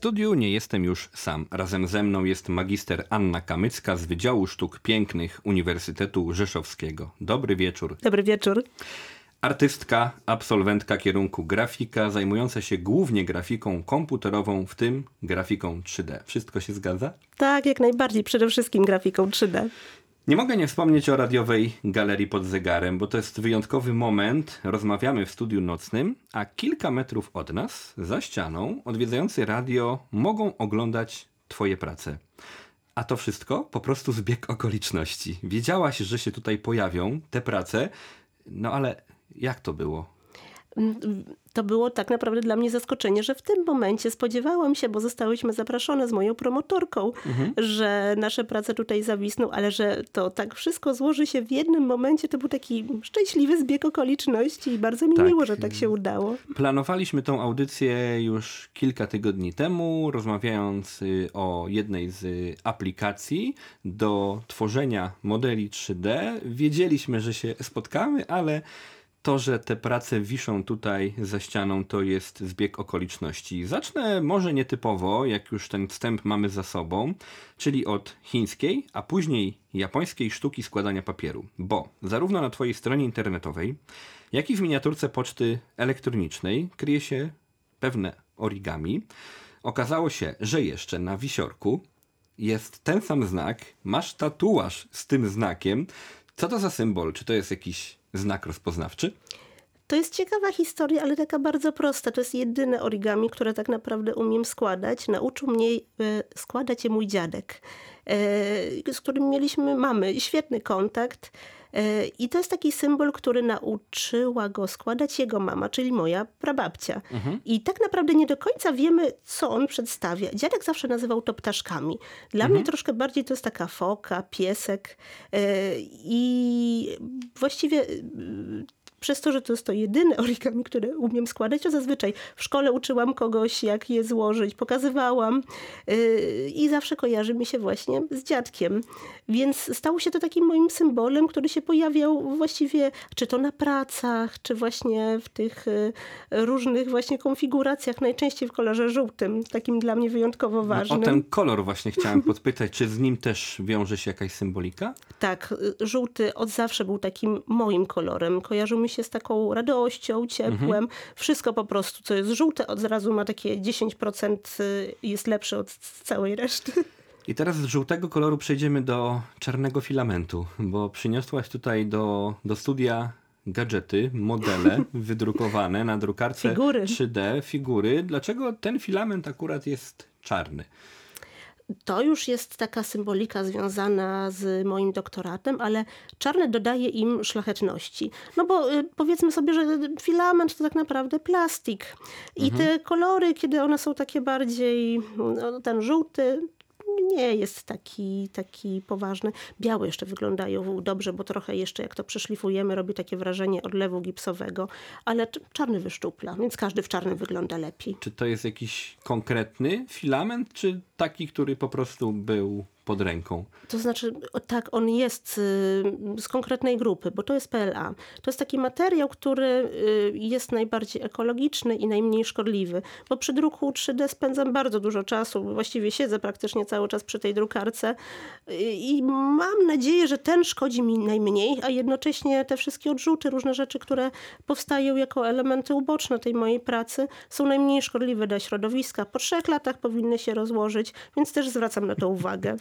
studiu nie jestem już sam. Razem ze mną jest magister Anna Kamycka z Wydziału Sztuk Pięknych Uniwersytetu Rzeszowskiego. Dobry wieczór. Dobry wieczór. Artystka, absolwentka kierunku grafika, zajmująca się głównie grafiką komputerową, w tym grafiką 3D. Wszystko się zgadza? Tak, jak najbardziej. Przede wszystkim grafiką 3D. Nie mogę nie wspomnieć o radiowej galerii pod zegarem, bo to jest wyjątkowy moment. Rozmawiamy w studiu nocnym, a kilka metrów od nas, za ścianą, odwiedzający radio mogą oglądać twoje prace. A to wszystko po prostu zbieg okoliczności. Wiedziałaś, że się tutaj pojawią te prace, no ale jak to było? To było tak naprawdę dla mnie zaskoczenie, że w tym momencie spodziewałam się, bo zostałyśmy zaproszone z moją promotorką, że nasze prace tutaj zawisną, ale że to tak wszystko złoży się w jednym momencie, to był taki szczęśliwy zbieg okoliczności i bardzo mi miło, że tak się udało. Planowaliśmy tą audycję już kilka tygodni temu, rozmawiając o jednej z aplikacji do tworzenia modeli 3D. Wiedzieliśmy, że się spotkamy, ale to, że te prace wiszą tutaj za ścianą, to jest zbieg okoliczności. Zacznę może nietypowo, jak już ten wstęp mamy za sobą, czyli od chińskiej, a później japońskiej sztuki składania papieru. Bo zarówno na twojej stronie internetowej, jak i w miniaturce poczty elektronicznej kryje się pewne origami. Okazało się, że jeszcze na wisiorku jest ten sam znak, masz tatuaż z tym znakiem. Co to za symbol? Czy to jest jakiś znak rozpoznawczy? To jest ciekawa historia, ale taka bardzo prosta. To jest jedyne origami, które tak naprawdę umiem składać. Nauczył mnie składać je mój dziadek, z którym mamy świetny kontakt. I to jest taki symbol, który nauczyła go składać jego mama, czyli moja prababcia. I tak naprawdę nie do końca wiemy, co on przedstawia. Dziadek zawsze nazywał to ptaszkami. Dla mnie troszkę bardziej to jest taka foka, piesek. I właściwie przez to, że to jest to jedyne origami, które umiem składać, to zazwyczaj w szkole uczyłam kogoś, jak je złożyć, pokazywałam i zawsze kojarzy mi się właśnie z dziadkiem. Więc stało się to takim moim symbolem, który się pojawiał właściwie, czy to na pracach, czy właśnie w tych różnych właśnie konfiguracjach, najczęściej w kolorze żółtym, takim dla mnie wyjątkowo ważnym. No, o ten kolor właśnie chciałem podpytać, czy z nim też wiąże się jakaś symbolika? Tak, żółty od zawsze był takim moim kolorem. Kojarzył mi się z taką radością, ciepłem. Wszystko po prostu, co jest żółte, od razu ma takie 10% jest lepsze od całej reszty. I teraz z żółtego koloru przejdziemy do czarnego filamentu, bo przyniosłaś tutaj do studia gadżety, modele wydrukowane na drukarce Figury. 3D, figury. Dlaczego ten filament akurat jest czarny? To już jest taka symbolika związana z moim doktoratem, ale czarne dodaje im szlachetności. No bo powiedzmy sobie, że filament to tak naprawdę plastik. I te kolory, kiedy one są takie bardziej, no, ten żółty nie jest taki poważny. Białe jeszcze wyglądają dobrze, bo trochę jeszcze jak to przeszlifujemy, robi takie wrażenie odlewu gipsowego, ale czarny wyszczupla, więc każdy w czarnym wygląda lepiej. Czy to jest jakiś konkretny filament, czy taki, który po prostu był pod ręką? To znaczy, tak, on jest z konkretnej grupy, bo to jest PLA. To jest taki materiał, który jest najbardziej ekologiczny i najmniej szkodliwy, bo przy druku 3D spędzam bardzo dużo czasu, właściwie siedzę praktycznie cały czas przy tej drukarce i mam nadzieję, że ten szkodzi mi najmniej, a jednocześnie te wszystkie odrzuty, różne rzeczy, które powstają jako elementy uboczne tej mojej pracy, są najmniej szkodliwe dla środowiska. Po 3 latach powinny się rozłożyć, więc też zwracam na to uwagę.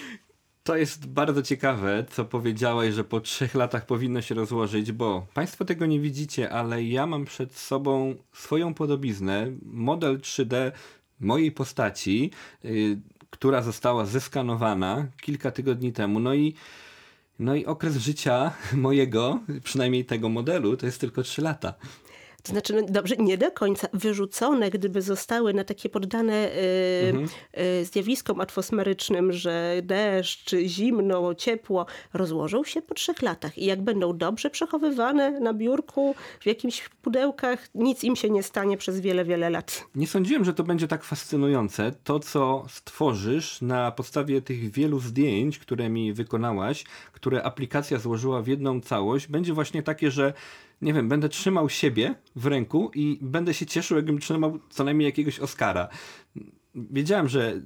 To jest bardzo ciekawe, co powiedziałeś, że po 3 latach powinno się rozłożyć, bo państwo tego nie widzicie, ale ja mam przed sobą swoją podobiznę, model 3D mojej postaci, która została zeskanowana kilka tygodni temu. No i okres życia mojego, przynajmniej tego modelu, to jest tylko 3 lata. To znaczy, no dobrze, nie do końca wyrzucone, gdyby zostały na takie poddane zjawiskom atmosferycznym, że deszcz, zimno, ciepło, rozłożą się po 3 latach. I jak będą dobrze przechowywane na biurku, w jakichś pudełkach, nic im się nie stanie przez wiele, wiele lat. Nie sądziłem, że to będzie tak fascynujące. To, co stworzysz na podstawie tych wielu zdjęć, które mi wykonałaś, które aplikacja złożyła w jedną całość, będzie właśnie takie, że nie wiem, będę trzymał siebie w ręku i będę się cieszył, jakbym trzymał co najmniej jakiegoś Oscara. wiedziałem, że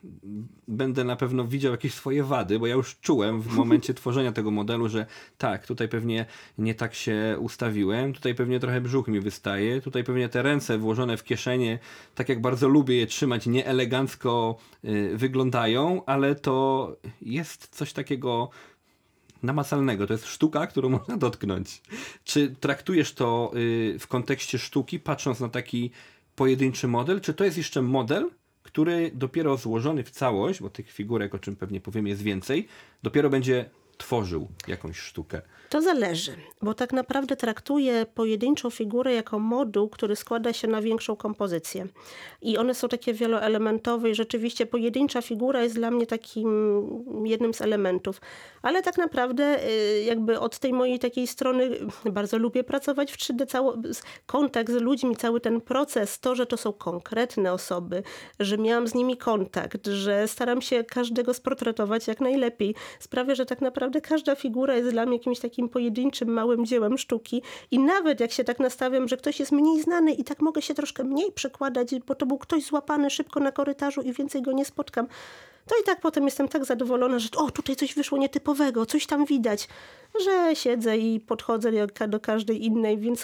będę na pewno widział jakieś swoje wady, bo ja już czułem w momencie tworzenia tego modelu, że tak, tutaj pewnie nie tak się ustawiłem, tutaj pewnie trochę brzuch mi wystaje, tutaj pewnie te ręce włożone w kieszenie, tak jak bardzo lubię je trzymać, nieelegancko wyglądają, ale to jest coś takiego namacalnego. To jest sztuka, którą można dotknąć. Czy traktujesz to w kontekście sztuki, patrząc na taki pojedynczy model, czy to jest jeszcze model, który dopiero złożony w całość, bo tych figurek, o czym pewnie powiemy, jest więcej, dopiero będzie tworzył jakąś sztukę? To zależy, bo tak naprawdę traktuję pojedynczą figurę jako moduł, który składa się na większą kompozycję. I one są takie wieloelementowe i rzeczywiście pojedyncza figura jest dla mnie takim jednym z elementów. Ale tak naprawdę jakby od tej mojej takiej strony bardzo lubię pracować w 3D, kontakt z ludźmi, cały ten proces, to, że to są konkretne osoby, że miałam z nimi kontakt, że staram się każdego sportretować jak najlepiej, sprawia, że tak naprawdę każda figura jest dla mnie jakimś takim pojedynczym, małym dziełem sztuki i nawet jak się tak nastawiam, że ktoś jest mniej znany i tak mogę się troszkę mniej przekładać, bo to był ktoś złapany szybko na korytarzu i więcej go nie spotkam, to i tak potem jestem tak zadowolona, że tutaj coś wyszło nietypowego, coś tam widać, że siedzę i podchodzę do każdej innej, więc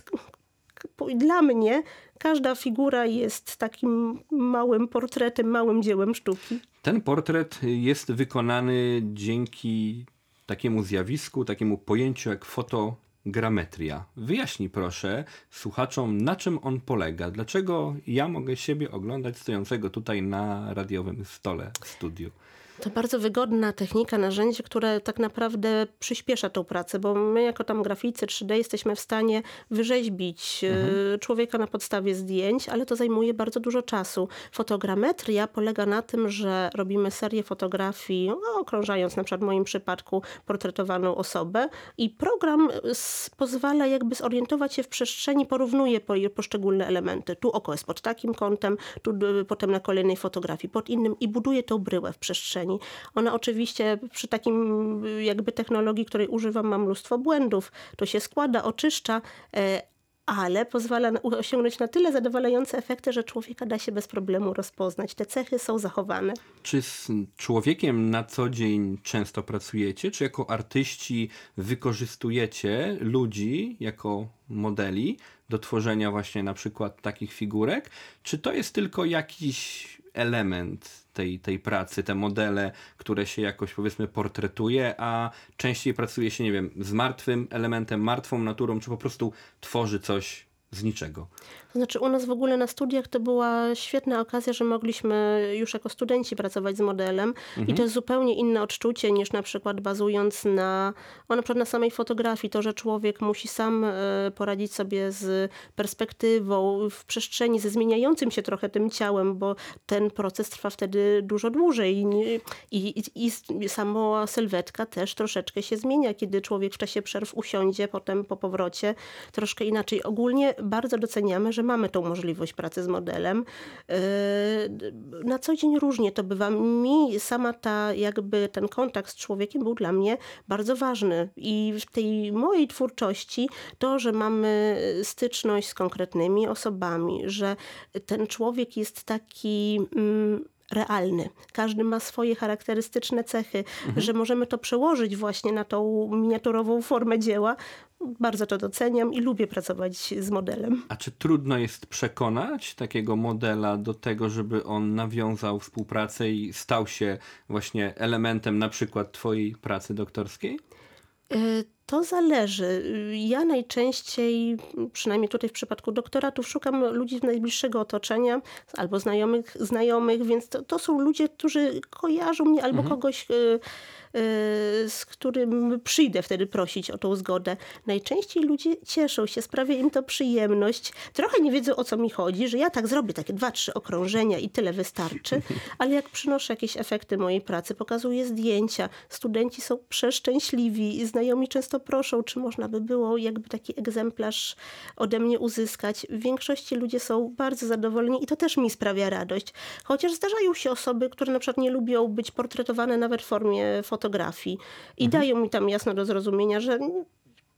dla mnie każda figura jest takim małym portretem, małym dziełem sztuki. Ten portret jest wykonany dzięki takiemu zjawisku, takiemu pojęciu jak fotogrametria. Wyjaśnij proszę słuchaczom, na czym on polega. Dlaczego ja mogę siebie oglądać stojącego tutaj na radiowym stole w studiu? To bardzo wygodna technika, narzędzie, które tak naprawdę przyspiesza tą pracę, bo my jako tam graficy 3D jesteśmy w stanie wyrzeźbić człowieka na podstawie zdjęć, ale to zajmuje bardzo dużo czasu. Fotogrametria polega na tym, że robimy serię fotografii, okrążając na przykład w moim przypadku portretowaną osobę i program pozwala jakby zorientować się w przestrzeni, porównuje poszczególne elementy. Tu oko jest pod takim kątem, tu potem na kolejnej fotografii pod innym i buduje tą bryłę w przestrzeni. Ona oczywiście przy takim jakby technologii, której używam, ma mnóstwo błędów. To się składa, oczyszcza, ale pozwala osiągnąć na tyle zadowalające efekty, że człowieka da się bez problemu rozpoznać. Te cechy są zachowane. Czy z człowiekiem na co dzień często pracujecie? Czy jako artyści wykorzystujecie ludzi jako modeli do tworzenia właśnie na przykład takich figurek? Czy to jest tylko jakiś element tej pracy, te modele, które się jakoś powiedzmy portretuje, a częściej pracuje się, nie wiem, z martwym elementem, martwą naturą, czy po prostu tworzy coś z niczego? To znaczy u nas w ogóle na studiach to była świetna okazja, że mogliśmy już jako studenci pracować z modelem i to jest zupełnie inne odczucie niż na przykład bazując na przykład na samej fotografii. To, że człowiek musi sam poradzić sobie z perspektywą w przestrzeni, ze zmieniającym się trochę tym ciałem, bo ten proces trwa wtedy dużo dłużej i sama sylwetka też troszeczkę się zmienia, kiedy człowiek w czasie przerw usiądzie, potem po powrocie troszkę inaczej. Ogólnie bardzo doceniamy, że mamy tą możliwość pracy z modelem. Na co dzień różnie to bywa. Mi sama ten kontakt z człowiekiem był dla mnie bardzo ważny. I w tej mojej twórczości to, że mamy styczność z konkretnymi osobami, że ten człowiek jest taki realny. Każdy ma swoje charakterystyczne cechy, że możemy to przełożyć właśnie na tą miniaturową formę dzieła. Bardzo to doceniam i lubię pracować z modelem. A czy trudno jest przekonać takiego modela do tego, żeby on nawiązał współpracę i stał się właśnie elementem na przykład twojej pracy doktorskiej? To zależy. Ja najczęściej, przynajmniej tutaj w przypadku doktoratów, szukam ludzi z najbliższego otoczenia albo znajomych, więc to są ludzie, którzy kojarzą mnie albo kogoś, z którym przyjdę wtedy prosić o tą zgodę. Najczęściej ludzie cieszą się, sprawia im to przyjemność. Trochę nie wiedzą, o co mi chodzi, że ja tak zrobię takie 2-3 okrążenia i tyle wystarczy, ale jak przynoszę jakieś efekty mojej pracy, pokazuję zdjęcia, studenci są przeszczęśliwi, znajomi często proszą, czy można by było jakby taki egzemplarz ode mnie uzyskać. W większości ludzie są bardzo zadowoleni i to też mi sprawia radość. Chociaż zdarzają się osoby, które na przykład nie lubią być portretowane nawet w formie fotografii i dają mi tam jasno do zrozumienia, że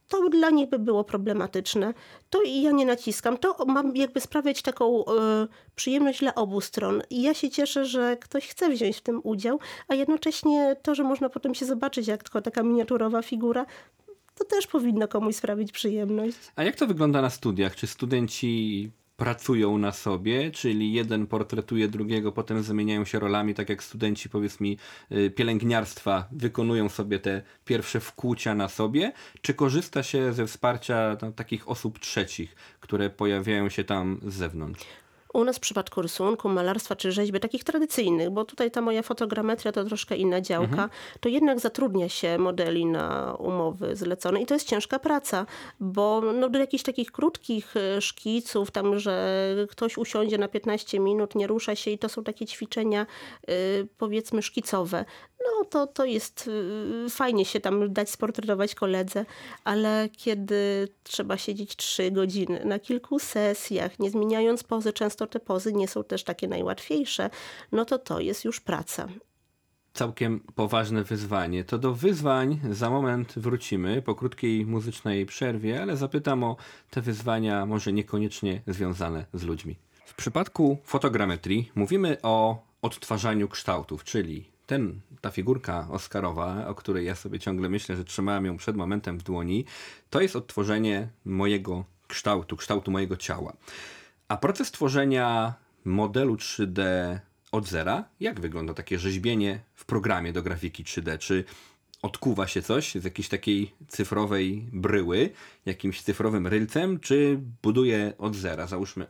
to dla nich by było problematyczne. To i ja nie naciskam. To mam jakby sprawiać taką przyjemność dla obu stron. I ja się cieszę, że ktoś chce wziąć w tym udział, a jednocześnie to, że można potem się zobaczyć jak tylko taka miniaturowa figura, to też powinno komuś sprawić przyjemność. A jak to wygląda na studiach? Czy studenci pracują na sobie, czyli jeden portretuje drugiego, potem zamieniają się rolami, tak jak studenci, powiedz mi, pielęgniarstwa wykonują sobie te pierwsze wkłucia na sobie, czy korzysta się ze wsparcia takich osób trzecich, które pojawiają się tam z zewnątrz? U nas w przypadku rysunku, malarstwa czy rzeźby, takich tradycyjnych, bo tutaj ta moja fotogrametria to troszkę inna działka, to jednak zatrudnia się modeli na umowy zlecone i to jest ciężka praca, bo do jakichś takich krótkich szkiców, tam, że ktoś usiądzie na 15 minut, nie rusza się i to są takie ćwiczenia powiedzmy szkicowe. No to jest fajnie się tam dać sportretować koledze, ale kiedy trzeba siedzieć 3 godziny na kilku sesjach, nie zmieniając pozy, często te pozy nie są też takie najłatwiejsze, no to jest już praca. Całkiem poważne wyzwanie. To do wyzwań za moment wrócimy po krótkiej muzycznej przerwie, ale zapytam o te wyzwania może niekoniecznie związane z ludźmi. W przypadku fotogrametrii mówimy o odtwarzaniu kształtów, czyli ta figurka Oscarowa, o której ja sobie ciągle myślę, że trzymałem ją przed momentem w dłoni, to jest odtworzenie mojego kształtu mojego ciała. A proces tworzenia modelu 3D od zera, jak wygląda takie rzeźbienie w programie do grafiki 3D? Czy odkuwa się coś z jakiejś takiej cyfrowej bryły, jakimś cyfrowym rylcem, czy buduje od zera, załóżmy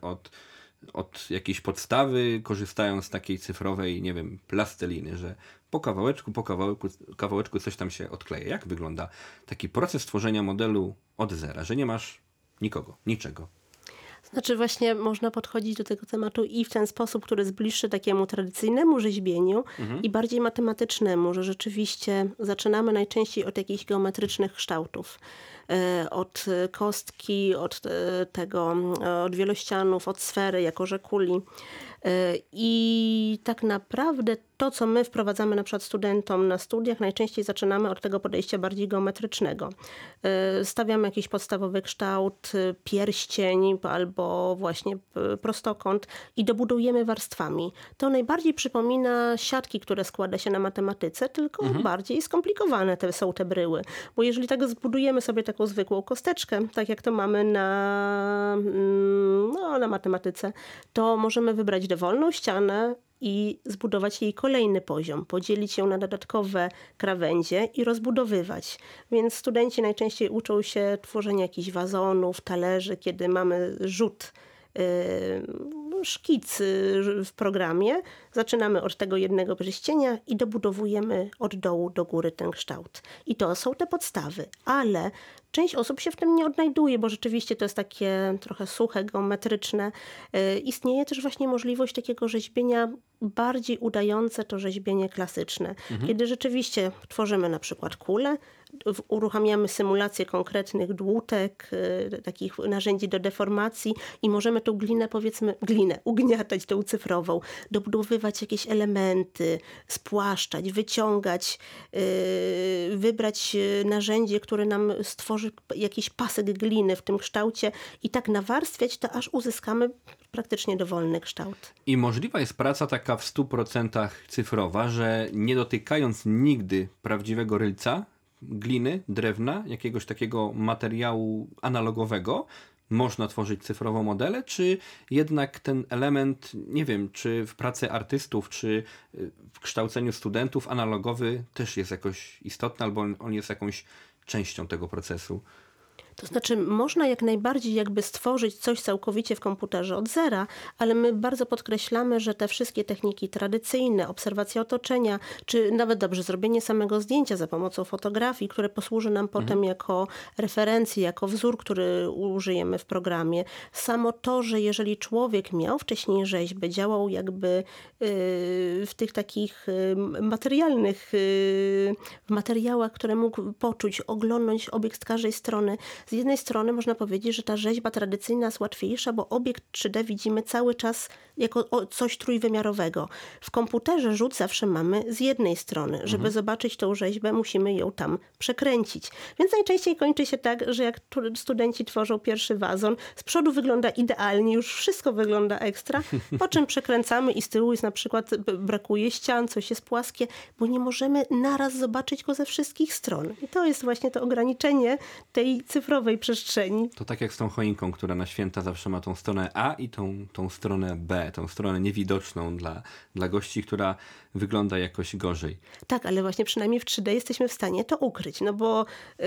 od jakiejś podstawy, korzystając z takiej cyfrowej, nie wiem, plasteliny, że po kawałeczku coś tam się odkleja. Jak wygląda taki proces tworzenia modelu od zera, że nie masz nikogo, niczego? Znaczy właśnie można podchodzić do tego tematu i w ten sposób, który jest bliższy takiemu tradycyjnemu rzeźbieniu i bardziej matematycznemu, że rzeczywiście zaczynamy najczęściej od jakichś geometrycznych kształtów. Od kostki, od wielościanów, od sfery jako że kuli. I tak naprawdę to, co my wprowadzamy na przykład studentom na studiach, najczęściej zaczynamy od tego podejścia bardziej geometrycznego. Stawiamy jakiś podstawowy kształt, pierścień albo właśnie prostokąt i dobudujemy warstwami. To najbardziej przypomina siatki, które składa się na matematyce, tylko bardziej skomplikowane są te bryły. Bo jeżeli tak zbudujemy sobie taką zwykłą kosteczkę, tak jak to mamy na matematyce, to możemy wybrać dowolną ścianę i zbudować jej kolejny poziom, podzielić ją na dodatkowe krawędzie i rozbudowywać. Więc studenci najczęściej uczą się tworzenia jakichś wazonów, talerzy, kiedy mamy rzut, szkic w programie. Zaczynamy od tego jednego pierścienia i dobudowujemy od dołu do góry ten kształt. I to są te podstawy, ale część osób się w tym nie odnajduje, bo rzeczywiście to jest takie trochę suche, geometryczne. Istnieje też właśnie możliwość takiego rzeźbienia bardziej udające to rzeźbienie klasyczne. Kiedy rzeczywiście tworzymy na przykład kulę, uruchamiamy symulację konkretnych dłutek, takich narzędzi do deformacji i możemy tą glinę ugniatać tą cyfrową, dobudowywać jakieś elementy, spłaszczać, wyciągać, wybrać narzędzie, które nam stworzy jakiś pasek gliny w tym kształcie i tak nawarstwiać to, aż uzyskamy praktycznie dowolny kształt. I możliwa jest praca taka w 100% cyfrowa, że nie dotykając nigdy prawdziwego rylca, gliny, drewna, jakiegoś takiego materiału analogowego, można tworzyć cyfrowo modele, czy jednak ten element, nie wiem, czy w pracy artystów, czy w kształceniu studentów analogowy też jest jakoś istotny, albo on jest jakąś częścią tego procesu? To znaczy można jak najbardziej jakby stworzyć coś całkowicie w komputerze od zera, ale my bardzo podkreślamy, że te wszystkie techniki tradycyjne, obserwacja otoczenia, czy nawet dobrze zrobienie samego zdjęcia za pomocą fotografii, które posłuży nam potem jako referencja, jako wzór, który użyjemy w programie. Samo to, że jeżeli człowiek miał wcześniej rzeźbę, działał jakby w tych takich materialnych, w materiałach, które mógł poczuć, oglądnąć obiekt z każdej strony, z jednej strony można powiedzieć, że ta rzeźba tradycyjna jest łatwiejsza, bo obiekt 3D widzimy cały czas jako coś trójwymiarowego. W komputerze rzut zawsze mamy z jednej strony. Żeby zobaczyć tą rzeźbę, musimy ją tam przekręcić. Więc najczęściej kończy się tak, że jak studenci tworzą pierwszy wazon, z przodu wygląda idealnie, już wszystko wygląda ekstra, po czym przekręcamy i z tyłu jest na przykład brakuje ścian, coś jest płaskie, bo nie możemy naraz zobaczyć go ze wszystkich stron. I to jest właśnie to ograniczenie tej cyfrowej przestrzeni. To tak jak z tą choinką, która na święta zawsze ma tą stronę A i tą stronę B, tą stronę niewidoczną dla gości, która wygląda jakoś gorzej. Tak, ale właśnie przynajmniej w 3D jesteśmy w stanie to ukryć, no bo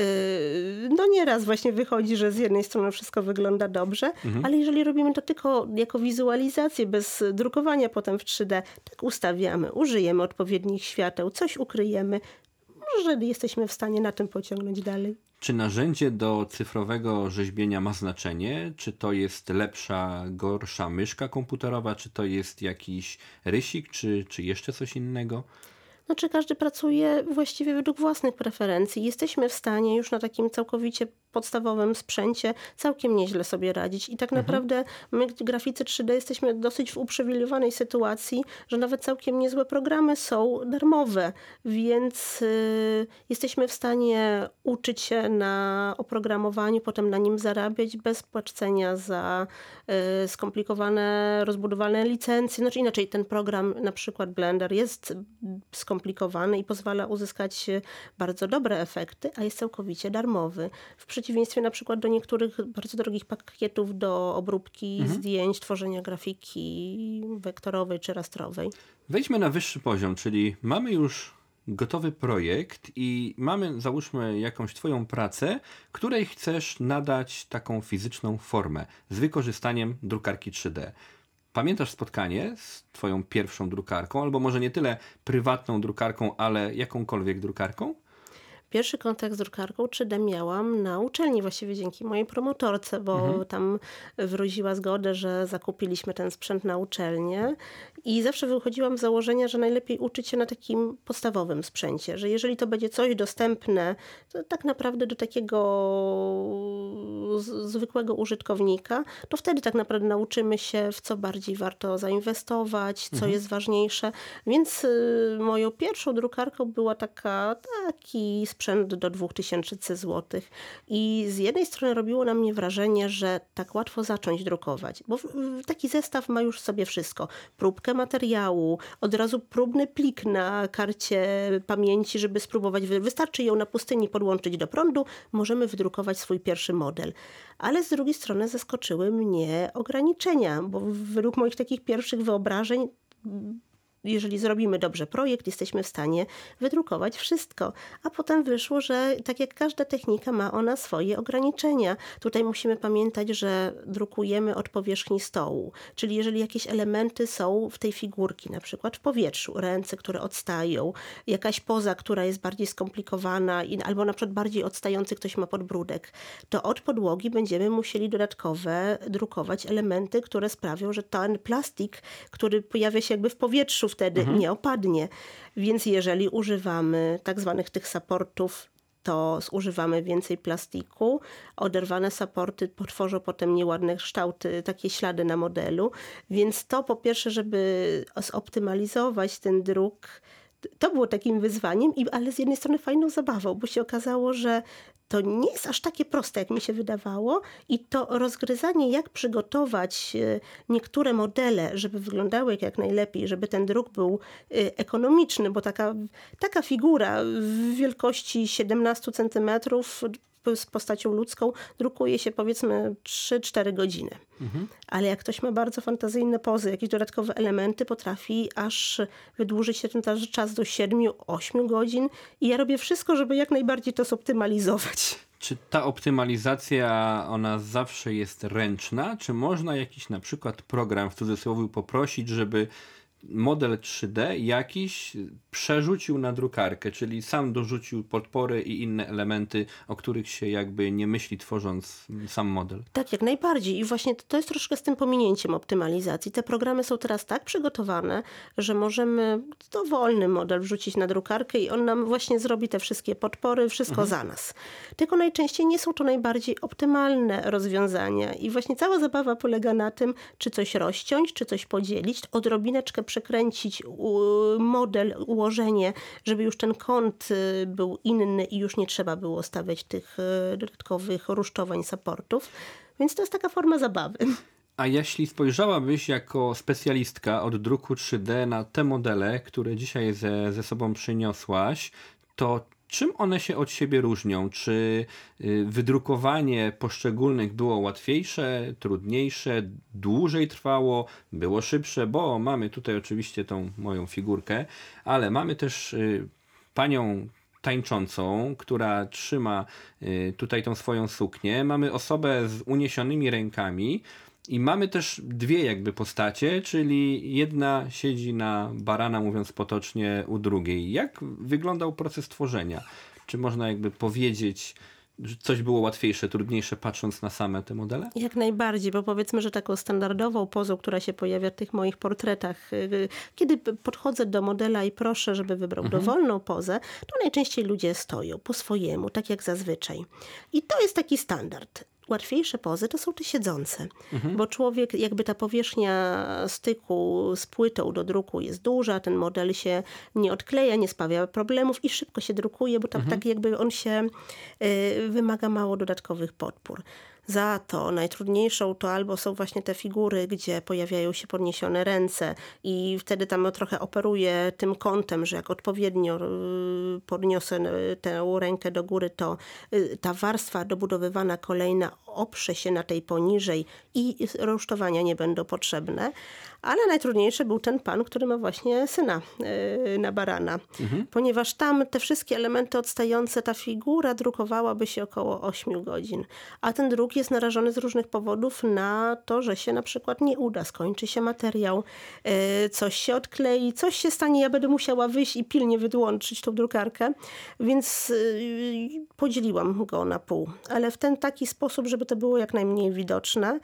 nieraz właśnie wychodzi, że z jednej strony wszystko wygląda dobrze, ale jeżeli robimy to tylko jako wizualizację, bez drukowania potem w 3D, tak ustawiamy, użyjemy odpowiednich świateł, coś ukryjemy, może jesteśmy w stanie na tym pociągnąć dalej. Czy narzędzie do cyfrowego rzeźbienia ma znaczenie? Czy to jest lepsza, gorsza myszka komputerowa? Czy to jest jakiś rysik? Czy jeszcze coś innego? Znaczy każdy pracuje właściwie według własnych preferencji. Jesteśmy w stanie już na takim całkowicie podstawowym sprzęcie całkiem nieźle sobie radzić. I tak naprawdę my, graficy 3D, jesteśmy dosyć w uprzywilejowanej sytuacji, że nawet całkiem niezłe programy są darmowe, więc jesteśmy w stanie uczyć się na oprogramowaniu, potem na nim zarabiać bez płacenia za skomplikowane, rozbudowane licencje. Znaczy inaczej, ten program, na przykład Blender, jest skomplikowany i pozwala uzyskać bardzo dobre efekty, a jest całkowicie darmowy. W przeciwieństwie na przykład do niektórych bardzo drogich pakietów do obróbki zdjęć, tworzenia grafiki wektorowej czy rastrowej. Wejdźmy na wyższy poziom, czyli mamy już gotowy projekt i mamy, załóżmy, jakąś twoją pracę, której chcesz nadać taką fizyczną formę z wykorzystaniem drukarki 3D. Pamiętasz spotkanie z twoją pierwszą drukarką, albo może nie tyle prywatną drukarką, ale jakąkolwiek drukarką? Pierwszy kontakt z drukarką 3D miałam na uczelni, właściwie dzięki mojej promotorce, bo tam wyraziła zgodę, że zakupiliśmy ten sprzęt na uczelnię i zawsze wychodziłam z założenia, że najlepiej uczyć się na takim podstawowym sprzęcie, że jeżeli to będzie coś dostępne, to tak naprawdę do takiego zwykłego użytkownika, to wtedy tak naprawdę nauczymy się, w co bardziej warto zainwestować, co jest ważniejsze. Więc moją pierwszą drukarką była taki sprzęt do 2000 zł. I z jednej strony robiło na mnie wrażenie, że tak łatwo zacząć drukować, bo taki zestaw ma już sobie wszystko. Próbkę materiału, od razu próbny plik na karcie pamięci, żeby spróbować. Wystarczy ją na pustyni podłączyć do prądu, możemy wydrukować swój pierwszy model. Ale z drugiej strony zaskoczyły mnie ograniczenia, bo według moich takich pierwszych wyobrażeń, jeżeli zrobimy dobrze projekt, jesteśmy w stanie wydrukować wszystko. A potem wyszło, że tak jak każda technika, ma ona swoje ograniczenia. Tutaj musimy pamiętać, że drukujemy od powierzchni stołu. Czyli jeżeli jakieś elementy są w tej figurki, na przykład w powietrzu, ręce, które odstają, jakaś poza, która jest bardziej skomplikowana, albo na przykład bardziej odstający ktoś ma podbródek, to od podłogi będziemy musieli dodatkowe drukować elementy, które sprawią, że ten plastik, który pojawia się jakby w powietrzu, wtedy nie opadnie. Więc jeżeli używamy tak zwanych tych supportów, to zużywamy więcej plastiku. Oderwane supporty tworzą potem nieładne kształty, takie ślady na modelu. Więc to po pierwsze, żeby zoptymalizować ten druk, to było takim wyzwaniem, ale z jednej strony fajną zabawą, bo się okazało, że to nie jest aż takie proste, jak mi się wydawało, i to rozgryzanie, jak przygotować niektóre modele, żeby wyglądały jak najlepiej, żeby ten druk był ekonomiczny, bo taka figura w wielkości 17 cm z postacią ludzką drukuje się powiedzmy 3-4 godziny. Ale jak ktoś ma bardzo fantazyjne pozy, jakieś dodatkowe elementy, potrafi aż wydłużyć się ten czas do 7-8 godzin i ja robię wszystko, żeby jak najbardziej to zoptymalizować. Czy ta optymalizacja, ona zawsze jest ręczna? Czy można jakiś na przykład program w cudzysłowie poprosić, żeby model 3D jakiś przerzucił na drukarkę, czyli sam dorzucił podpory i inne elementy, o których się jakby nie myśli, tworząc sam model. Tak, jak najbardziej. I właśnie to jest troszkę z tym pominięciem optymalizacji. Te programy są teraz tak przygotowane, że możemy dowolny model wrzucić na drukarkę i on nam właśnie zrobi te wszystkie podpory, wszystko za nas. Tylko najczęściej nie są to najbardziej optymalne rozwiązania. I właśnie cała zabawa polega na tym, czy coś rozciąć, czy coś podzielić, odrobineczkę przekręcić model, ułożenie, żeby już ten kąt był inny i już nie trzeba było stawiać tych dodatkowych rusztowań, supportów. Więc to jest taka forma zabawy. A jeśli spojrzałabyś jako specjalistka od druku 3D na te modele, które dzisiaj ze sobą przyniosłaś, to czym one się od siebie różnią? Czy wydrukowanie poszczególnych było łatwiejsze, trudniejsze, dłużej trwało, było szybsze? Bo mamy tutaj oczywiście tą moją figurkę, ale mamy też panią tańczącą, która trzyma tutaj tą swoją suknię. Mamy osobę z uniesionymi rękami i mamy też dwie jakby postacie, czyli jedna siedzi na barana, mówiąc potocznie, u drugiej. Jak wyglądał proces tworzenia? Czy można jakby powiedzieć, że coś było łatwiejsze, trudniejsze, patrząc na same te modele? Jak najbardziej, bo powiedzmy, że taką standardową pozą, która się pojawia w tych moich portretach, kiedy podchodzę do modela i proszę, żeby wybrał dowolną pozę, to najczęściej ludzie stoją po swojemu, tak jak zazwyczaj. I to jest taki standard. Łatwiejsze pozy to są te siedzące, bo człowiek, jakby ta powierzchnia styku z płytą do druku jest duża, ten model się nie odkleja, nie sprawia problemów i szybko się drukuje, bo tak jakby on się wymaga mało dodatkowych podpór. Za to najtrudniejszą to albo są właśnie te figury, gdzie pojawiają się podniesione ręce i wtedy tam trochę operuję tym kątem, że jak odpowiednio podniosę tę rękę do góry, to ta warstwa dobudowywana kolejna oprze się na tej poniżej i rusztowania nie będą potrzebne. Ale najtrudniejszy był ten pan, który ma właśnie syna na barana. Ponieważ tam te wszystkie elementy odstające, ta figura drukowałaby się około 8 godzin. A ten druk jest narażony z różnych powodów na to, że się na przykład nie uda, skończy się materiał, coś się odklei, coś się stanie, ja będę musiała wyjść i pilnie wyłączyć tą drukarkę. Więc podzieliłam go na pół. Ale w ten taki sposób, żeby to było jak najmniej widoczne.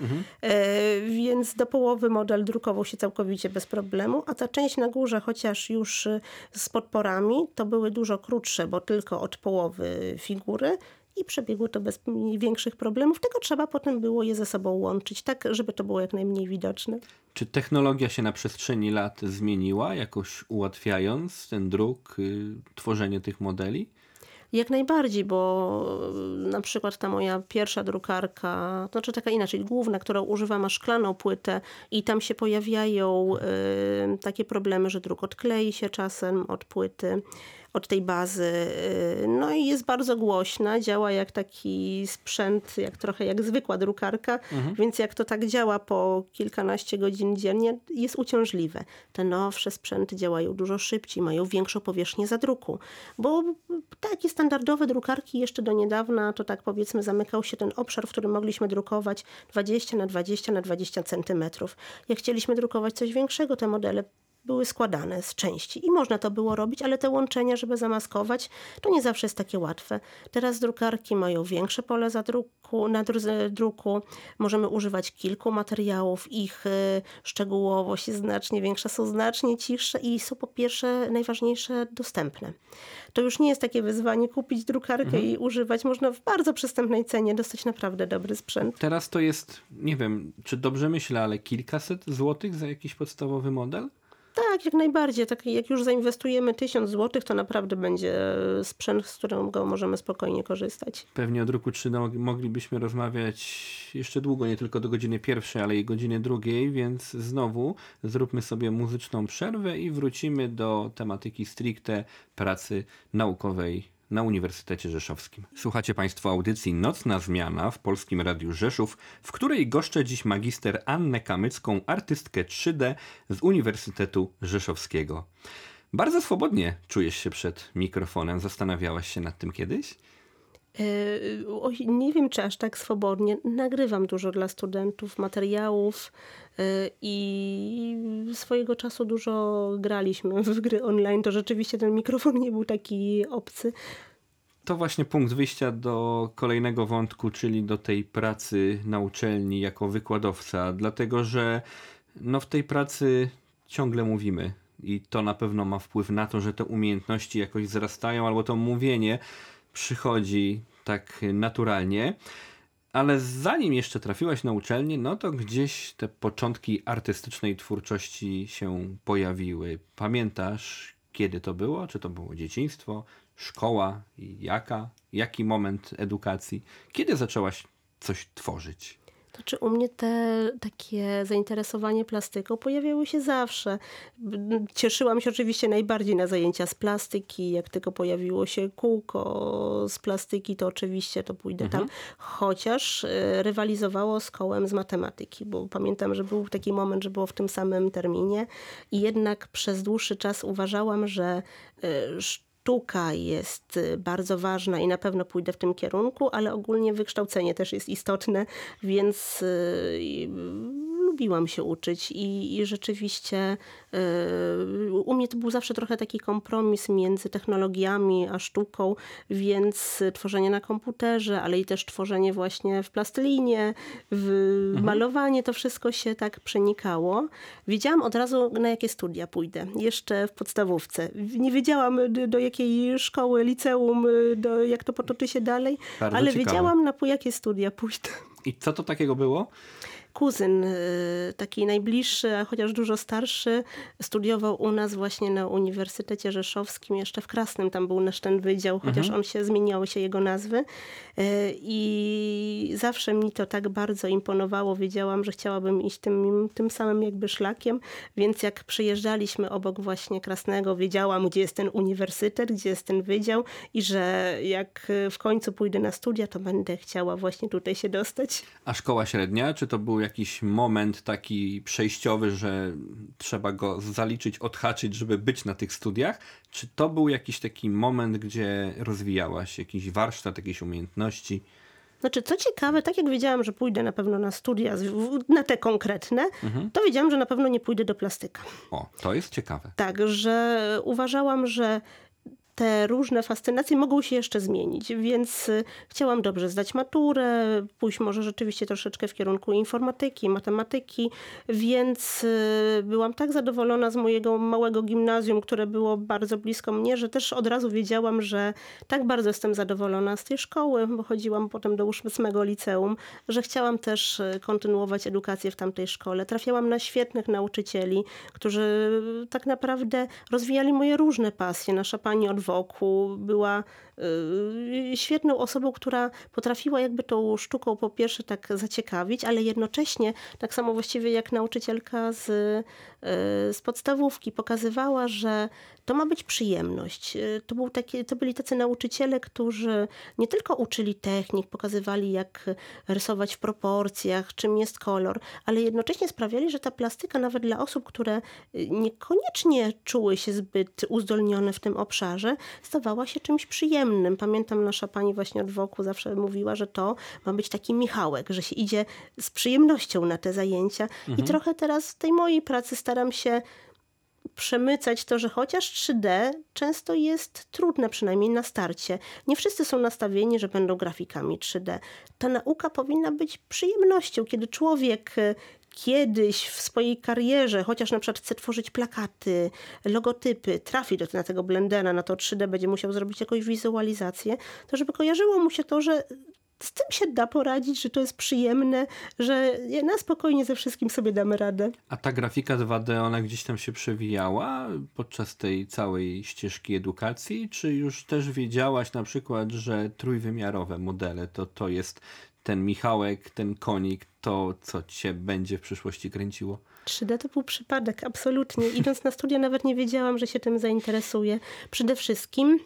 Więc do połowy model drukował się całkowicie bez problemu, a ta część na górze, chociaż już z podporami, to były dużo krótsze, bo tylko od połowy figury i przebiegło to bez większych problemów, tylko trzeba potem było je ze sobą łączyć, tak żeby to było jak najmniej widoczne. Czy technologia się na przestrzeni lat zmieniła, jakoś ułatwiając ten druk, tworzenie tych modeli? Jak najbardziej, bo na przykład ta moja pierwsza drukarka, to znaczy taka inaczej, główna, którą używam, ma szklaną płytę i tam się pojawiają takie problemy, że druk odklei się czasem od płyty, od tej bazy. No i jest bardzo głośna, działa jak taki sprzęt, trochę jak zwykła drukarka, więc jak to tak działa po kilkanaście godzin dziennie, jest uciążliwe. Te nowsze sprzęty działają dużo szybciej, mają większą powierzchnię zadruku, bo takie standardowe drukarki jeszcze do niedawna, to tak powiedzmy zamykał się ten obszar, w którym mogliśmy drukować 20 na 20 na 20 centymetrów. Jak chcieliśmy drukować coś większego, te modele były składane z części i można to było robić, ale te łączenia, żeby zamaskować, to nie zawsze jest takie łatwe. Teraz drukarki mają większe pole druku, możemy używać kilku materiałów, ich szczegółowość jest znacznie większa, są znacznie cichsze i są po pierwsze najważniejsze dostępne. To już nie jest takie wyzwanie kupić drukarkę i używać. Można w bardzo przystępnej cenie dostać naprawdę dobry sprzęt. Teraz to jest, nie wiem, czy dobrze myślę, ale kilkaset złotych za jakiś podstawowy model? Tak, jak najbardziej. Tak, jak już zainwestujemy 1000 zł, to naprawdę będzie sprzęt, z którego możemy spokojnie korzystać. Pewnie o druku 3D moglibyśmy rozmawiać jeszcze długo, nie tylko do godziny 1, ale i godziny 2, więc znowu zróbmy sobie muzyczną przerwę i wrócimy do tematyki stricte pracy naukowej na Uniwersytecie Rzeszowskim. Słuchacie Państwo audycji Nocna Zmiana w Polskim Radiu Rzeszów, w której goszczę dziś magister Annę Kamycką, artystkę 3D z Uniwersytetu Rzeszowskiego. Bardzo swobodnie czujesz się przed mikrofonem. Zastanawiałaś się nad tym kiedyś? Oj, nie wiem, czy aż tak swobodnie. Nagrywam dużo dla studentów materiałów i swojego czasu dużo graliśmy w gry online. To rzeczywiście ten mikrofon nie był taki obcy. To właśnie punkt wyjścia do kolejnego wątku, czyli do tej pracy na uczelni jako wykładowca, dlatego że w tej pracy ciągle mówimy i to na pewno ma wpływ na to, że te umiejętności jakoś wzrastają, albo to mówienie przychodzi tak naturalnie. Ale zanim jeszcze trafiłaś na uczelnię, to gdzieś te początki artystycznej twórczości się pojawiły. Pamiętasz, kiedy to było? Czy to było dzieciństwo, szkoła i jaki moment edukacji? Kiedy zaczęłaś coś tworzyć? Znaczy u mnie takie zainteresowanie plastyką pojawiało się zawsze. Cieszyłam się oczywiście najbardziej na zajęcia z plastyki. Jak tylko pojawiło się kółko z plastyki, to oczywiście to pójdę tam. Chociaż rywalizowało z kołem z matematyki, bo pamiętam, że był taki moment, że było w tym samym terminie i jednak przez dłuższy czas uważałam, że sztuka jest bardzo ważna i na pewno pójdę w tym kierunku, ale ogólnie wykształcenie też jest istotne, więc lubiłam się uczyć i rzeczywiście u mnie to był zawsze trochę taki kompromis między technologiami a sztuką, więc tworzenie na komputerze, ale i też tworzenie właśnie w plastelinie, malowanie, to wszystko się tak przenikało. Wiedziałam od razu, na jakie studia pójdę. Jeszcze w podstawówce. Nie wiedziałam, do jakiej szkoły, liceum, jak to potoczy się dalej, Bardzo ale ciekawe. wiedziałam, po jakie studia pójdę. I co to takiego było? Kuzyn, taki najbliższy, a chociaż dużo starszy, studiował u nas właśnie na Uniwersytecie Rzeszowskim, jeszcze w Krasnym, tam był nasz ten wydział, chociaż zmieniały się jego nazwy. I zawsze mi to tak bardzo imponowało, wiedziałam, że chciałabym iść tym samym jakby szlakiem, więc jak przyjeżdżaliśmy obok właśnie Krasnego, wiedziałam, gdzie jest ten uniwersytet, gdzie jest ten wydział i że jak w końcu pójdę na studia, to będę chciała właśnie tutaj się dostać. A szkoła średnia? Czy to był jakiś moment taki przejściowy, że trzeba go zaliczyć, odhaczyć, żeby być na tych studiach? Czy to był jakiś taki moment, gdzie rozwijałaś jakiś warsztat, jakieś umiejętności? Znaczy, co ciekawe, tak jak wiedziałam, że pójdę na pewno na studia, na te konkretne, to wiedziałam, że na pewno nie pójdę do plastyka. O, to jest ciekawe. Tak, że uważałam, że te różne fascynacje mogą się jeszcze zmienić, więc chciałam dobrze zdać maturę, pójść może rzeczywiście troszeczkę w kierunku informatyki, matematyki, więc byłam tak zadowolona z mojego małego gimnazjum, które było bardzo blisko mnie, że też od razu wiedziałam, że tak bardzo jestem zadowolona z tej szkoły, bo chodziłam potem do 8 liceum, że chciałam też kontynuować edukację w tamtej szkole. Trafiałam na świetnych nauczycieli, którzy tak naprawdę rozwijali moje różne pasje. Nasza pani od wokół była świetną osobą, która potrafiła jakby tą sztuką po pierwsze tak zaciekawić, ale jednocześnie tak samo właściwie jak nauczycielka z podstawówki pokazywała, że to ma być przyjemność. To byli tacy nauczyciele, którzy nie tylko uczyli technik, pokazywali jak rysować w proporcjach, czym jest kolor, ale jednocześnie sprawiali, że ta plastyka nawet dla osób, które niekoniecznie czuły się zbyt uzdolnione w tym obszarze, stawała się czymś przyjemnym. Pamiętam, nasza pani właśnie od wokół zawsze mówiła, że to ma być taki Michałek, że się idzie z przyjemnością na te zajęcia. I trochę teraz w tej mojej pracy staram się przemycać to, że chociaż 3D często jest trudne, przynajmniej na starcie. Nie wszyscy są nastawieni, że będą grafikami 3D. Ta nauka powinna być przyjemnością, kiedy człowiek kiedyś w swojej karierze, chociaż na przykład chce tworzyć plakaty, logotypy, trafi na tego Blendera, na to 3D, będzie musiał zrobić jakąś wizualizację, to żeby kojarzyło mu się to, że z tym się da poradzić, że to jest przyjemne, że na spokojnie ze wszystkim sobie damy radę. A ta grafika 2D, ona gdzieś tam się przewijała podczas tej całej ścieżki edukacji? Czy już też wiedziałaś na przykład, że trójwymiarowe modele to jest ten Michałek, ten konik, to co cię będzie w przyszłości kręciło? 3D to był przypadek, absolutnie. Idąc na studia nawet nie wiedziałam, że się tym zainteresuję. Przede wszystkim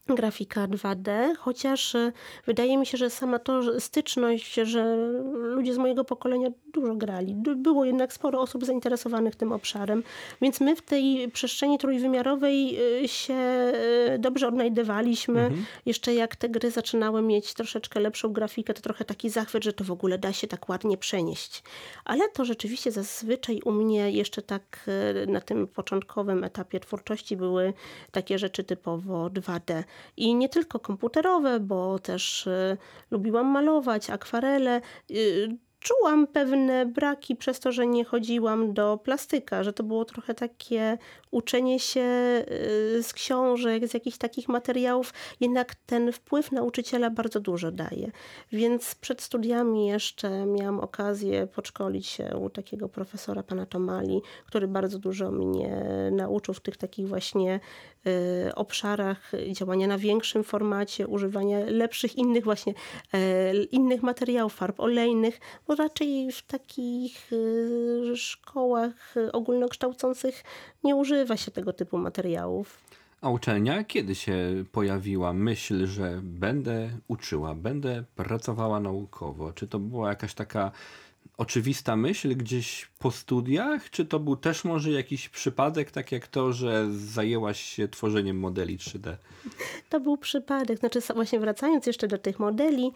grafika 2D, chociaż wydaje mi się, że sama to styczność, że ludzie z mojego pokolenia dużo grali. Było jednak sporo osób zainteresowanych tym obszarem, więc my w tej przestrzeni trójwymiarowej się dobrze odnajdywaliśmy. Jeszcze jak te gry zaczynały mieć troszeczkę lepszą grafikę, to trochę taki zachwyt, że to w ogóle da się tak ładnie przenieść. Ale to rzeczywiście zazwyczaj u mnie jeszcze tak na tym początkowym etapie twórczości były takie rzeczy typowo 2D. I nie tylko komputerowe, bo też lubiłam malować, akwarele. Czułam pewne braki przez to, że nie chodziłam do plastyka, że to było trochę takie uczenie się z książek, z jakichś takich materiałów. Jednak ten wpływ nauczyciela bardzo dużo daje. Więc przed studiami jeszcze miałam okazję podszkolić się u takiego profesora, pana Tomali, który bardzo dużo mnie nauczył w tych takich właśnie obszarach działania na większym formacie, używania lepszych innych materiałów, farb olejnych, bo raczej w takich szkołach ogólnokształcących nie używa się tego typu materiałów. A uczelnia kiedy się pojawiła myśl, że będę uczyła, będę pracowała naukowo? Czy to była jakaś taka oczywista myśl gdzieś po studiach, czy to był też może jakiś przypadek, tak jak to, że zajęłaś się tworzeniem modeli 3D? To był przypadek. Znaczy właśnie wracając jeszcze do tych modeli,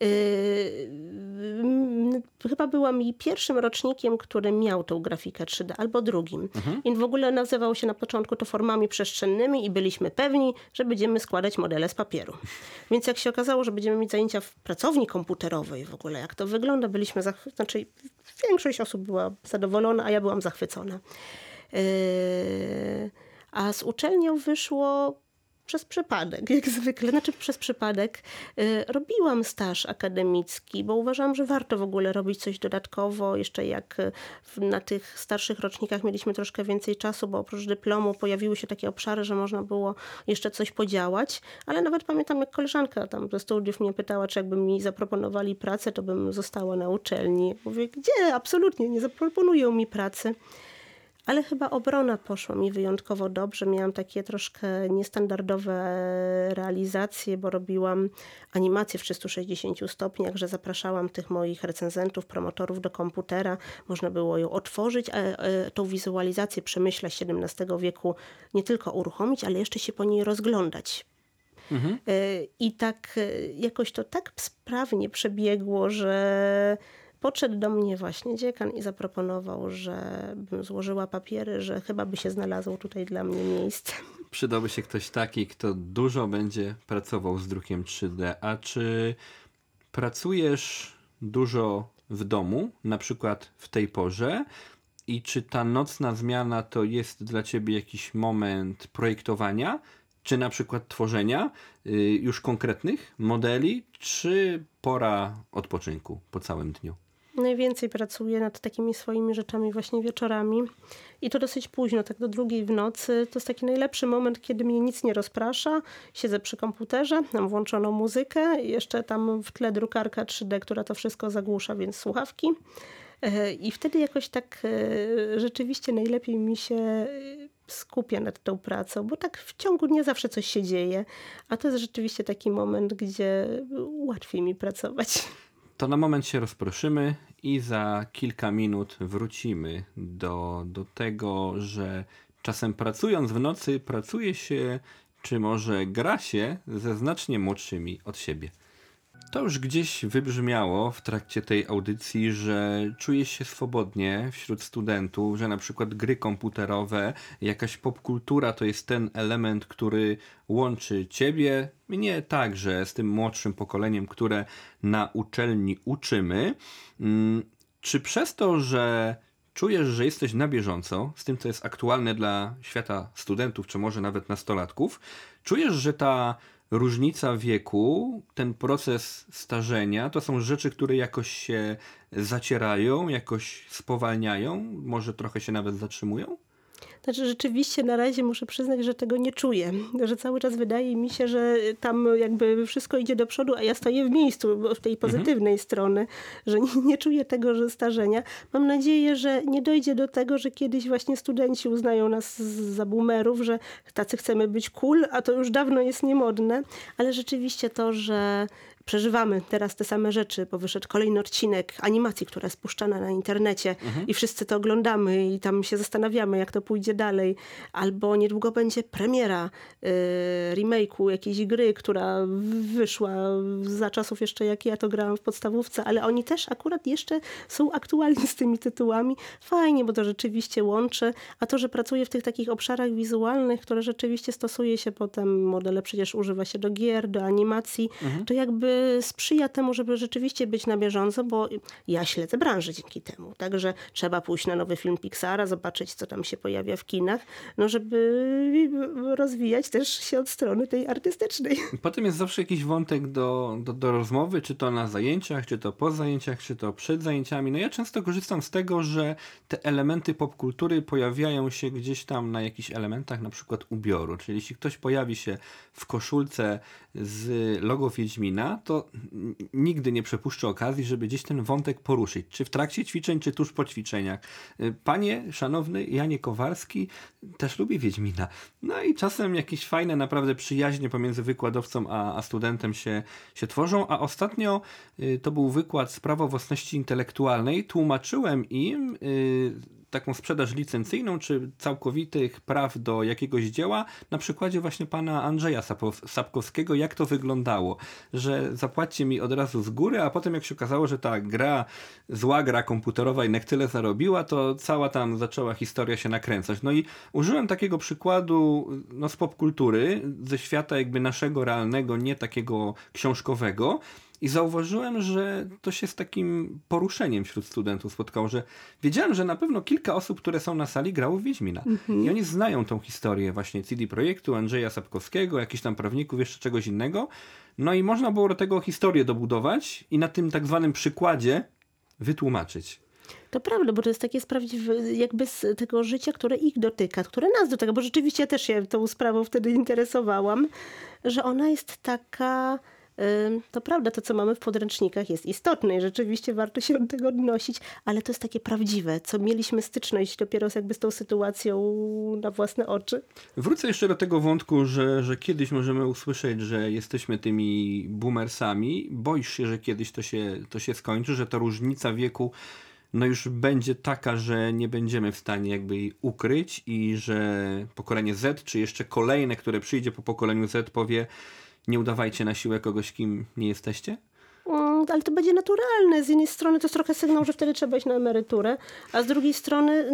chyba byłam i pierwszym rocznikiem, który miał tą grafikę 3D, albo drugim. I w ogóle nazywało się na początku to formami przestrzennymi i byliśmy pewni, że będziemy składać modele z papieru. Więc jak się okazało, że będziemy mieć zajęcia w pracowni komputerowej w ogóle, jak to wygląda, znaczy większość osób była zadowolona, a ja byłam zachwycona. A z uczelnią wyszło przez przypadek, jak zwykle. Znaczy przez przypadek robiłam staż akademicki, bo uważałam, że warto w ogóle robić coś dodatkowo. Jeszcze jak na tych starszych rocznikach mieliśmy troszkę więcej czasu, bo oprócz dyplomu pojawiły się takie obszary, że można było jeszcze coś podziałać. Ale nawet pamiętam, jak koleżanka tam ze studiów mnie pytała, czy jakby mi zaproponowali pracę, to bym została na uczelni. Mówię, gdzie? Absolutnie nie zaproponują mi pracy. Ale chyba obrona poszła mi wyjątkowo dobrze. Miałam takie troszkę niestandardowe realizacje, bo robiłam animację w 360 stopniach, że zapraszałam tych moich recenzentów, promotorów do komputera. Można było ją otworzyć, a tą wizualizację przemyśla XVII wieku nie tylko uruchomić, ale jeszcze się po niej rozglądać. I tak jakoś to tak sprawnie przebiegło, że podszedł do mnie właśnie dziekan i zaproponował, żebym złożyła papiery, że chyba by się znalazło tutaj dla mnie miejsce. Przydałby się ktoś taki, kto dużo będzie pracował z drukiem 3D. A czy pracujesz dużo w domu, na przykład w tej porze? I czy ta nocna zmiana to jest dla ciebie jakiś moment projektowania, czy na przykład tworzenia już konkretnych modeli, czy pora odpoczynku po całym dniu? Najwięcej pracuję nad takimi swoimi rzeczami właśnie wieczorami i to dosyć późno, tak do 2:00 w nocy. To jest taki najlepszy moment, kiedy mnie nic nie rozprasza. Siedzę przy komputerze, mam włączoną muzykę, jeszcze tam w tle drukarka 3D, która to wszystko zagłusza, więc słuchawki. I wtedy jakoś tak rzeczywiście najlepiej mi się skupia nad tą pracą, bo tak w ciągu dnia zawsze coś się dzieje, a to jest rzeczywiście taki moment, gdzie łatwiej mi pracować. To na moment się rozproszymy i za kilka minut wrócimy do tego, że czasem pracując w nocy pracuje się, czy może gra się ze znacznie młodszymi od siebie. To już gdzieś wybrzmiało w trakcie tej audycji, że czujesz się swobodnie wśród studentów, że na przykład gry komputerowe, jakaś popkultura to jest ten element, który łączy ciebie, mnie także z tym młodszym pokoleniem, które na uczelni uczymy. Czy przez to, że czujesz, że jesteś na bieżąco z tym, co jest aktualne dla świata studentów, czy może nawet nastolatków, czujesz, że ta różnica wieku, ten proces starzenia, to są rzeczy, które jakoś się zacierają, jakoś spowalniają, może trochę się nawet zatrzymują? Znaczy rzeczywiście na razie muszę przyznać, że tego nie czuję. Że cały czas wydaje mi się, że tam jakby wszystko idzie do przodu, a ja stoję w miejscu, w tej pozytywnej strony, że nie czuję tego, że starzenia. Mam nadzieję, że nie dojdzie do tego, że kiedyś właśnie studenci uznają nas za boomerów, że tacy chcemy być cool, a to już dawno jest niemodne. Ale rzeczywiście to, że przeżywamy teraz te same rzeczy, bo wyszedł kolejny odcinek animacji, która jest puszczana na internecie i wszyscy to oglądamy i tam się zastanawiamy, jak to pójdzie dalej. Albo niedługo będzie premiera remake'u jakiejś gry, która wyszła za czasów jeszcze, jak ja to grałam w podstawówce, ale oni też akurat jeszcze są aktualni z tymi tytułami. Fajnie, bo to rzeczywiście łączy, a to, że pracuję w tych takich obszarach wizualnych, które rzeczywiście stosuje się potem, modele przecież używa się do gier, do animacji, to jakby sprzyja temu, żeby rzeczywiście być na bieżąco, bo ja śledzę branżę dzięki temu. Także trzeba pójść na nowy film Pixara, zobaczyć, co tam się pojawia w kinach, no żeby rozwijać też się od strony tej artystycznej. Potem jest zawsze jakiś wątek do rozmowy, czy to na zajęciach, czy to po zajęciach, czy to przed zajęciami. No ja często korzystam z tego, że te elementy popkultury pojawiają się gdzieś tam na jakichś elementach, na przykład ubioru. Czyli jeśli ktoś pojawi się w koszulce z logo Wiedźmina, to nigdy nie przepuszczę okazji, żeby gdzieś ten wątek poruszyć. Czy w trakcie ćwiczeń, czy tuż po ćwiczeniach. Panie, szanowny Janie Kowalski też lubi Wiedźmina. No i czasem jakieś fajne naprawdę przyjaźnie pomiędzy wykładowcą a studentem się tworzą, a ostatnio to był wykład z prawa własności intelektualnej. Tłumaczyłem im taką sprzedaż licencyjną, czy całkowitych praw do jakiegoś dzieła, na przykładzie właśnie pana Andrzeja Sapkowskiego, jak to wyglądało, że zapłaćcie mi od razu z góry, a potem jak się okazało, że ta zła gra komputerowa jednak tyle zarobiła, to cała tam zaczęła historia się nakręcać. No i użyłem takiego przykładu z popkultury, ze świata jakby naszego realnego, nie takiego książkowego, i zauważyłem, że to się z takim poruszeniem wśród studentów spotkało, że wiedziałem, że na pewno kilka osób, które są na sali, grało w Wiedźmina. I oni znają tą historię właśnie CD Projektu, Andrzeja Sapkowskiego, jakichś tam prawników, jeszcze czegoś innego. No i można było do tego historię dobudować i na tym tak zwanym przykładzie wytłumaczyć. To prawda, bo to jest takie prawdziwe jakby z tego życia, które ich dotyka, które nas dotyka, bo rzeczywiście też się tą sprawą wtedy interesowałam, że ona jest taka... To prawda, to co mamy w podręcznikach jest istotne i rzeczywiście warto się od tego odnosić, ale to jest takie prawdziwe, co mieliśmy styczność dopiero jakby z tą sytuacją na własne oczy. Wrócę jeszcze do tego wątku, że kiedyś możemy usłyszeć, że jesteśmy tymi boomersami. Boisz się, że kiedyś to się skończy, że ta różnica wieku już będzie taka, że nie będziemy w stanie jakby jej ukryć i że pokolenie Z, czy jeszcze kolejne, które przyjdzie po pokoleniu Z, powie: nie udawajcie na siłę kogoś, kim nie jesteście? Ale to będzie naturalne. Z jednej strony to jest trochę sygnał, że wtedy trzeba iść na emeryturę, a z drugiej strony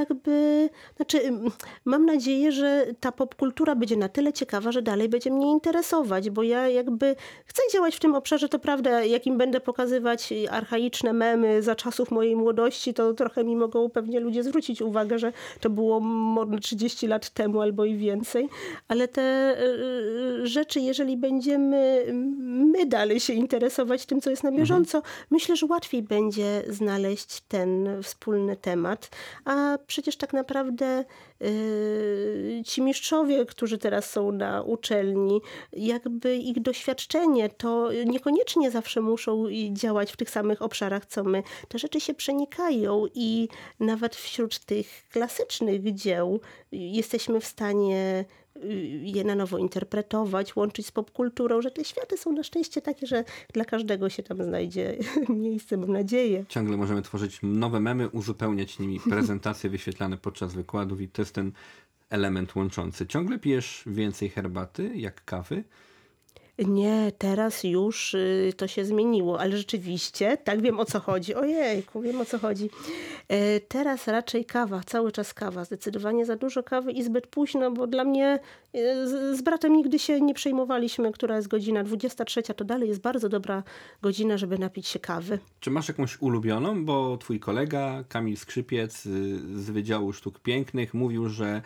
mam nadzieję, że ta popkultura będzie na tyle ciekawa, że dalej będzie mnie interesować, bo ja jakby chcę działać w tym obszarze, to prawda, jakim będę pokazywać archaiczne memy za czasów mojej młodości, to trochę mi mogą pewnie ludzie zwrócić uwagę, że to było modne 30 lat temu albo i więcej, ale te rzeczy, jeżeli będziemy my dalej się interesować tym, co jest na bieżąco, myślę, że łatwiej będzie znaleźć ten wspólny temat. A przecież tak naprawdę ci mistrzowie, którzy teraz są na uczelni, jakby ich doświadczenie, to niekoniecznie zawsze muszą działać w tych samych obszarach, co my. Te rzeczy się przenikają i nawet wśród tych klasycznych dzieł jesteśmy w stanie je na nowo interpretować, łączyć z popkulturą, że te światy są na szczęście takie, że dla każdego się tam znajdzie miejsce, mam nadzieję. Ciągle możemy tworzyć nowe memy, uzupełniać nimi prezentacje wyświetlane podczas wykładów i to jest ten element łączący. Ciągle pijesz więcej herbaty jak kawy? Nie, teraz już to się zmieniło, ale rzeczywiście, tak, wiem o co chodzi. Ojejku, wiem o co chodzi. Teraz raczej kawa, cały czas kawa. Zdecydowanie za dużo kawy i zbyt późno, bo dla mnie z bratem nigdy się nie przejmowaliśmy, która jest godzina 23, to dalej jest bardzo dobra godzina, żeby napić się kawy. Czy masz jakąś ulubioną? Bo twój kolega Kamil Skrzypiec z Wydziału Sztuk Pięknych mówił, że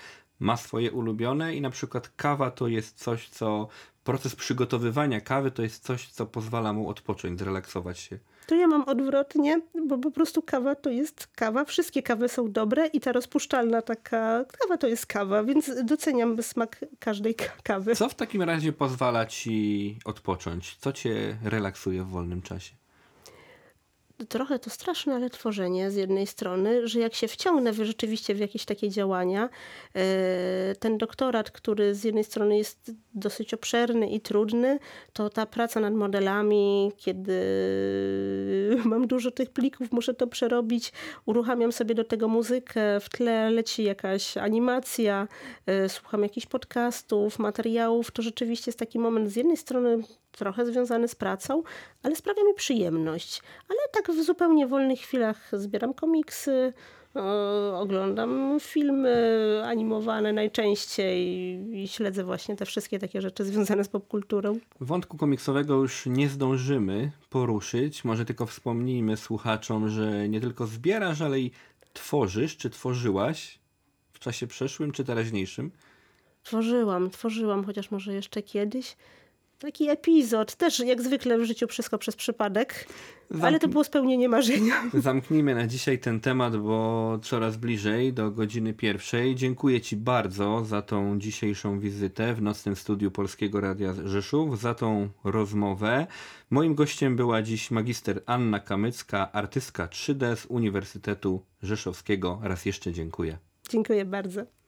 ma swoje ulubione i na przykład kawa to jest coś, proces przygotowywania kawy to jest coś, co pozwala mu odpocząć, zrelaksować się. To ja mam odwrotnie, bo po prostu kawa to jest kawa. Wszystkie kawy są dobre i ta rozpuszczalna taka kawa to jest kawa, więc doceniam smak każdej kawy. Co w takim razie pozwala ci odpocząć? Co cię relaksuje w wolnym czasie? Trochę to straszne, ale tworzenie z jednej strony, że jak się wciągnę rzeczywiście w jakieś takie działania, ten doktorat, który z jednej strony jest dosyć obszerny i trudny, to ta praca nad modelami, kiedy mam dużo tych plików, muszę to przerobić, uruchamiam sobie do tego muzykę, w tle leci jakaś animacja, słucham jakichś podcastów, materiałów, to rzeczywiście jest taki moment z jednej strony trochę związany z pracą, ale sprawia mi przyjemność. Ale tak w zupełnie wolnych chwilach zbieram komiksy, oglądam filmy animowane najczęściej i śledzę właśnie te wszystkie takie rzeczy związane z popkulturą. Wątku komiksowego już nie zdążymy poruszyć. Może tylko wspomnijmy słuchaczom, że nie tylko zbierasz, ale i tworzysz, czy tworzyłaś w czasie przeszłym, czy teraźniejszym? Tworzyłam, chociaż może jeszcze kiedyś. Taki epizod, też jak zwykle w życiu wszystko przez przypadek, ale to było spełnienie marzenia. Zamknijmy na dzisiaj ten temat, bo coraz bliżej do godziny 1:00. Dziękuję ci bardzo za tą dzisiejszą wizytę w nocnym studiu Polskiego Radia Rzeszów, za tą rozmowę. Moim gościem była dziś magister Anna Kamycka, artystka 3D z Uniwersytetu Rzeszowskiego. Raz jeszcze dziękuję. Dziękuję bardzo.